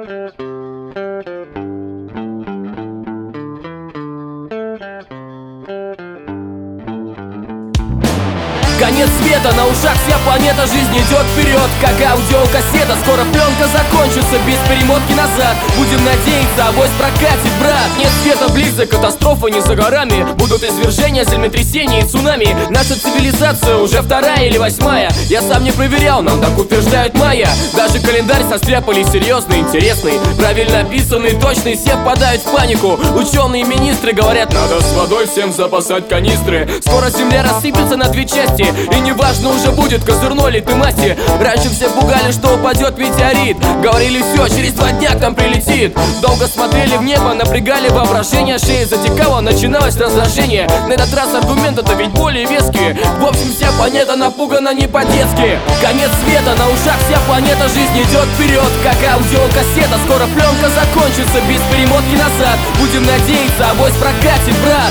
Конец света, на ушах вся планета, жизнь идет вперед, как аудиокассета. Скоро пленка закончится, без перемотки назад. Будем надеяться, авось прокатит, брат. Нет света близко, катастрофа не за горами. Будут извержения, землетрясения и цунами. Наша цивилизация уже 2-я или 8-я. Я сам не проверял, нам так утверждают майя. Даже календарь состряпали серьезный, интересный, правильно описанный, точный. Все впадают в панику. Ученые и министры говорят: надо с водой всем запасать канистры. Скоро земля рассыпется на 2 части, и неважно уже будет, козырной ли ты масти. Раньше все пугали, что упадет метеорит. Говорили: все, через 2 дня к нам прилетит. Долго смотрели в небо, напрягали воображение. Шея затекала, начиналось раздражение. На этот раз аргументы-то ведь более веские. В общем, вся планета напугана не по-детски. Конец света, на ушах вся планета, жизнь идет вперед, как аудиокассета. Скоро пленка закончится, без перемотки назад. Будем надеяться, авось прокатит, брат.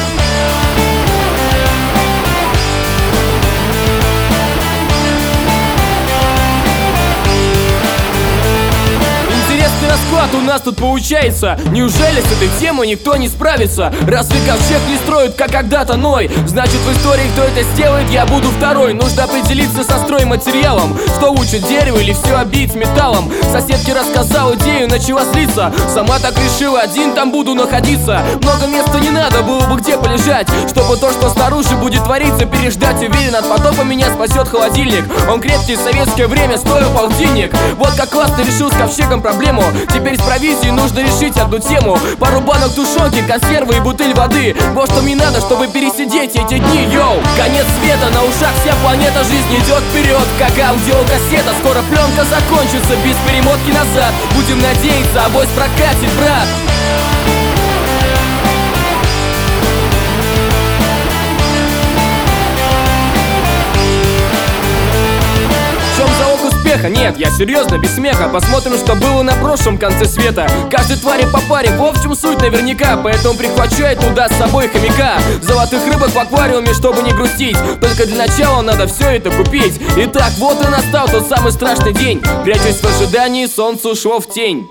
Расклад у нас тут получается. Неужели с этой темой никто не справится? Разве ковчег не строят, как когда-то Ной? Значит, в истории кто это сделает, я буду 2-й. Нужно определиться со стройматериалом. Что лучше, дерево или все обить металлом? Соседке рассказал идею, начала злиться. Сама так решила, один там буду находиться. Много места не надо, было бы где полежать, чтобы то, что снаружи будет твориться, переждать. Уверен, от потопа меня спасет холодильник. Он крепкий, в советское время стоил полтинник. Вот как классно решил с ковчегом проблему. Теперь с провизией нужно решить одну тему. Пару банок тушенки, консервы и бутыль воды. Вот что мне надо, чтобы пересидеть эти дни, йоу. Конец света, на ушах вся планета, жизнь идет вперед, как аудиокассета. Скоро пленка закончится, без перемотки назад. Будем надеяться, авось прокатит, брат. Нет, я серьезно, без смеха. Посмотрим, что было на прошлом конце света. Каждой твари по паре, в общем суть наверняка. Поэтому прихвачу я туда с собой хомяка. Золотых рыбок в аквариуме, чтобы не грустить. Только для начала надо все это купить. Итак, вот и настал тот самый страшный день. Прячусь в ожидании, солнце ушло в тень.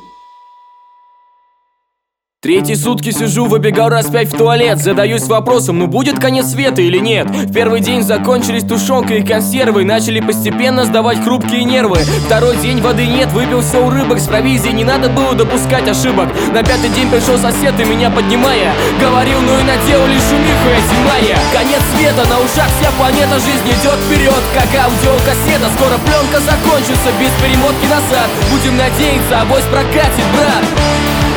3-й сутки сижу, выбегал раз 5 в туалет. Задаюсь вопросом, ну будет конец света или нет? В 1-й день закончились тушенка и консервы. Начали постепенно сдавать хрупкие нервы. 2-й день воды нет, выпил все у рыбок. С провизией не надо было допускать ошибок. На 5-й день пришел сосед и меня поднимая говорил: ну и наделали шумиху эти майя. Конец света, на ушах вся планета, жизнь идет вперед, как аудиокассета. Скоро пленка закончится, без перемотки назад. Будем надеяться, авось прокатит, брат.